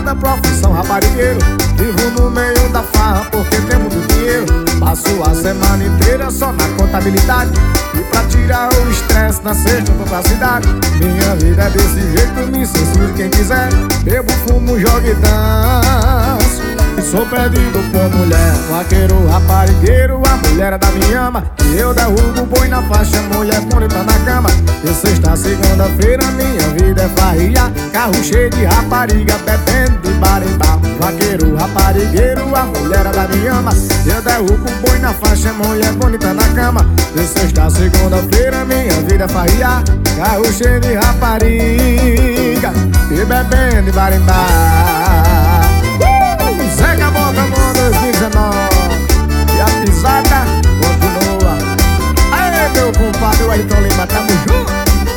praticada, profissão raparigueiro. Vivo no meio da farra porque tem muito dinheiro. Passo a semana inteira só na contabilidade. E pra tirar o estresse na sexta vou pra cidade. Minha vida é desse jeito, me censure quem quiser. Bebo, fumo, jogo e danço. E sou perdido por mulher, vaqueiro, raparigueiro. A mulher da me ama e eu derrubo o boi na faixa. Mulher bonita na cama. E sexta, segunda-feira minha vida é farria. Carro cheio de rapariga, bebendo de bar em bar. Vaqueiro, raparigueiro, a mulher da me ama. Eu derrubo o boi na faixa, mulher bonita na cama. E sexta, segunda-feira minha vida é farria. Carro cheio de rapariga e bebendo de bar em bar. Zeca Bocamon 2019. E a pisada continua. Aê, meu compadre, o Ayrton Lima, tamo junto.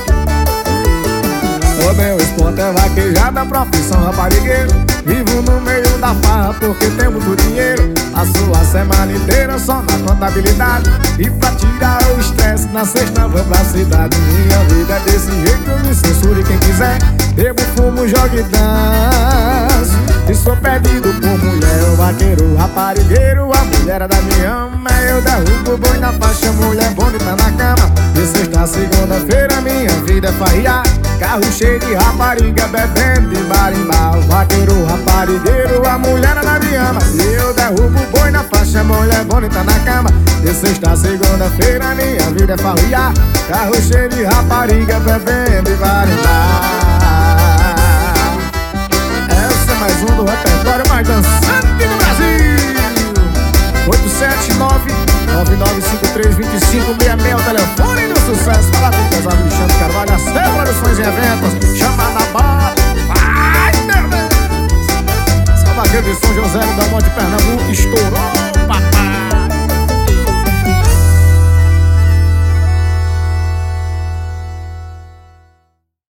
O meu esporte é vaquejada, profissão raparigueiro. Vivo no meio da farra porque tem muito dinheiro. Passo a semana inteira só na contabilidade. E pra tirar o estresse na sexta vou pra cidade. Minha vida é desse jeito, me censure quem quiser. Bebo, fumo, jogo e danço. E sou perdido por mulher, o vaqueiro, raparigueiro. A mulher da me ama, eu derrubo o boi na faixa. Mulher bonita na cama. E sexta, segunda-feira minha vida é farria. Carro cheio de rapariga, bebendo de bar em bar. O vaqueiro, raparigueiro, a mulher da me ama. E eu derrubo o boi na faixa, mulher bonita na cama. De sexta, segunda-feira minha vida é farria. Carro cheio de rapariga, bebendo de bar em bar. Essa é mais um do repertório mais dançante do Brasil. 879-9953-2566, o telefone do sucesso. Fala com o casal Alexandre Carvalho, a C Produções e Eventos. Chama na bala. Vai, meu Deus! Salvagueiro de São José do Monte, Pernambuco.